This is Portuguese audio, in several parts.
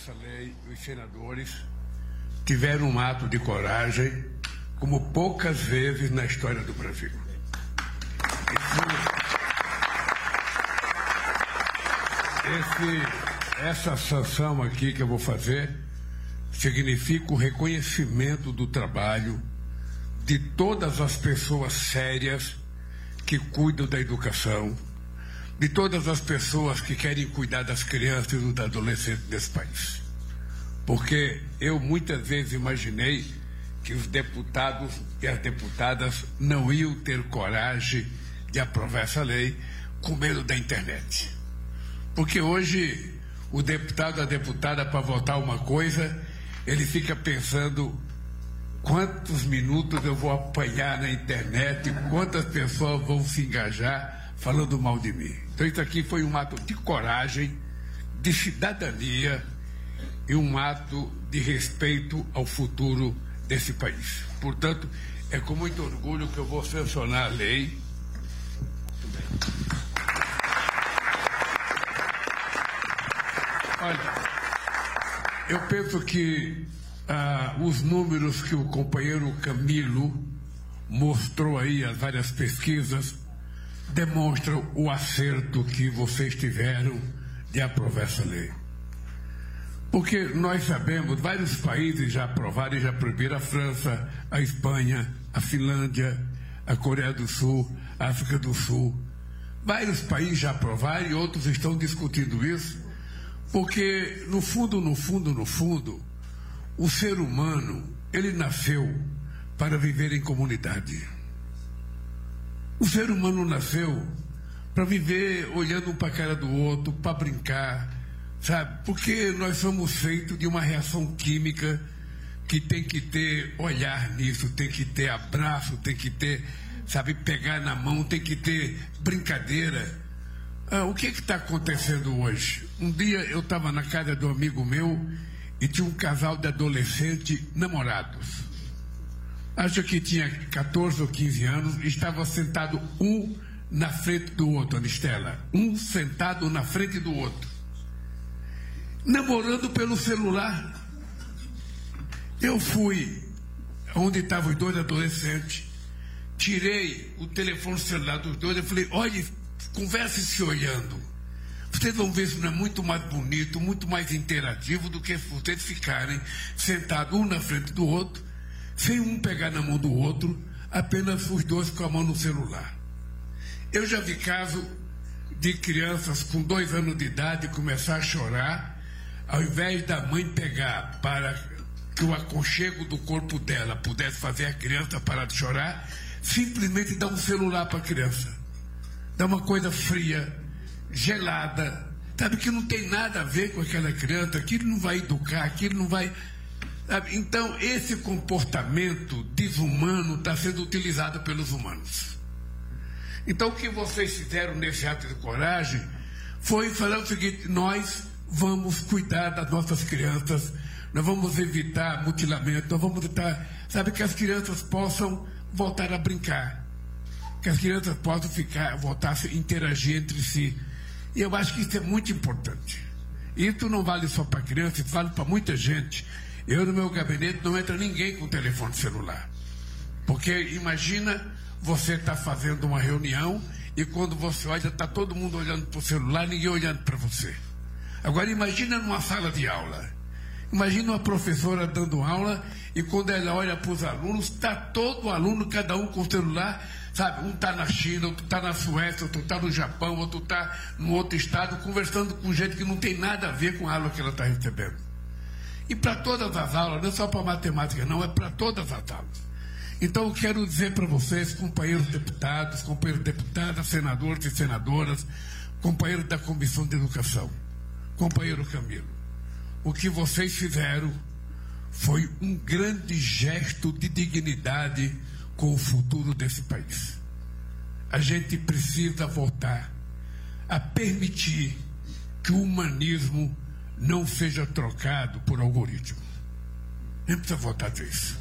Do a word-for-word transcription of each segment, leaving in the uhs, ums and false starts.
essa lei, os senadores tiveram um ato de coragem como poucas vezes na história do Brasil. Esse, essa sanção aqui que eu vou fazer significa o reconhecimento do trabalho de todas as pessoas sérias que cuidam da educação, de todas as pessoas que querem cuidar das crianças e dos adolescentes desse país. Porque eu muitas vezes imaginei que os deputados e as deputadas não iam ter coragem de aprovar essa lei com medo da internet. Porque hoje o deputado ou a deputada, para votar uma coisa, ele fica pensando quantos minutos eu vou apanhar na internet, quantas pessoas vão se engajar falando mal de mim. Então isso aqui foi um ato de coragem, de cidadania e um ato de respeito ao futuro desse país. Portanto, é com muito orgulho que eu vou sancionar a lei. Olha, eu penso que ah, os números que o companheiro Camilo mostrou aí, as várias pesquisas, demonstram o acerto que vocês tiveram de aprovar essa lei. Porque nós sabemos, vários países já aprovaram e já proibiram: a França, a Espanha, a Finlândia, a Coreia do Sul, a África do Sul. Vários países já aprovaram e outros estão discutindo isso, porque no fundo, no fundo, no fundo, o ser humano, ele nasceu para viver em comunidade. O ser humano nasceu para viver olhando um para a cara do outro, para brincar, sabe? Porque nós somos feitos de uma reação química que tem que ter olhar nisso, tem que ter abraço, tem que ter, sabe, pegar na mão, tem que ter brincadeira. Ah, o que está acontecendo hoje? Um dia eu estava na casa de um amigo meu e tinha um casal de adolescentes namorados. Acho que tinha catorze ou quinze anos, e estava sentado um na frente do outro, Anistela. Um sentado na frente do outro, namorando pelo celular. Eu fui onde estavam os dois adolescentes, tirei o telefone celular dos dois e falei: olha, converse se olhando. Vocês vão ver se não é muito mais bonito, muito mais interativo do que vocês ficarem sentados um na frente do outro, sem um pegar na mão do outro, apenas os dois com a mão no celular. Eu já vi caso de crianças com dois anos de idade começar a chorar, ao invés da mãe pegar para que o aconchego do corpo dela pudesse fazer a criança parar de chorar, simplesmente dar um celular para a criança. Dá uma coisa fria, gelada, sabe, que não tem nada a ver com aquela criança, aquilo não vai educar, aquilo não vai... Sabe? Então, esse comportamento desumano está sendo utilizado pelos humanos. Então, o que vocês fizeram nesse ato de coragem foi falar o seguinte: nós vamos cuidar das nossas crianças, nós vamos evitar mutilamento, nós vamos evitar, sabe, que as crianças possam voltar a brincar, que as crianças possam ficar, voltar a interagir entre si. E eu acho que isso é muito importante. Isso não vale só para criança, isso vale para muita gente. Eu, no meu gabinete, não entra ninguém com telefone celular. Porque imagina você estar tá fazendo uma reunião e quando você olha, está todo mundo olhando para o celular, ninguém olhando para você. Agora imagina numa sala de aula. Imagina uma professora dando aula e quando ela olha para os alunos, está todo aluno, cada um com o celular, sabe? Um está na China, outro está na Suécia, outro está no Japão, outro está num outro estado, conversando com gente que não tem nada a ver com a aula que ela está recebendo. E para todas as aulas, não é só para matemática, não, é para todas as aulas. Então eu quero dizer para vocês, companheiros deputados, companheiros deputadas, senadores e senadoras, companheiros da Comissão de Educação, companheiro Camilo, o que vocês fizeram foi um grande gesto de dignidade com o futuro desse país. A gente precisa voltar a permitir que o humanismo não seja trocado por algoritmo. A gente precisa voltar disso.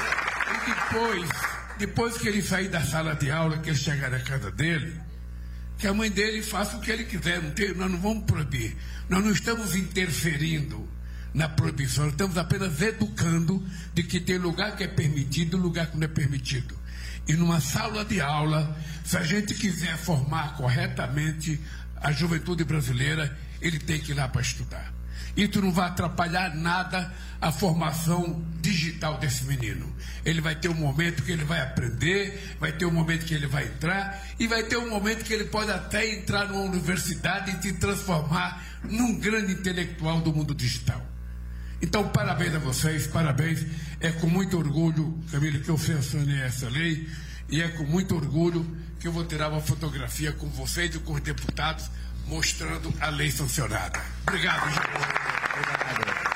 E depois, depois que ele sair da sala de aula, que ele chegar na casa dele, que a mãe dele faça o que ele quiser, não tem, nós não vamos proibir. Nós não estamos interferindo na proibição, nós estamos apenas educando de que tem lugar que é permitido e lugar que não é permitido. E numa sala de aula, se a gente quiser formar corretamente a juventude brasileira, ele tem que ir lá para estudar. Isso não vai atrapalhar nada a formação digital desse menino. Ele vai ter um momento que ele vai aprender, vai ter um momento que ele vai entrar, e vai ter um momento que ele pode até entrar numa universidade e se transformar num grande intelectual do mundo digital. Então, parabéns a vocês, parabéns. É com muito orgulho, Camilo, que eu sancionei essa lei, e é com muito orgulho que eu vou tirar uma fotografia com vocês e com os deputados, mostrando a lei sancionada. Obrigado, gente. Obrigado.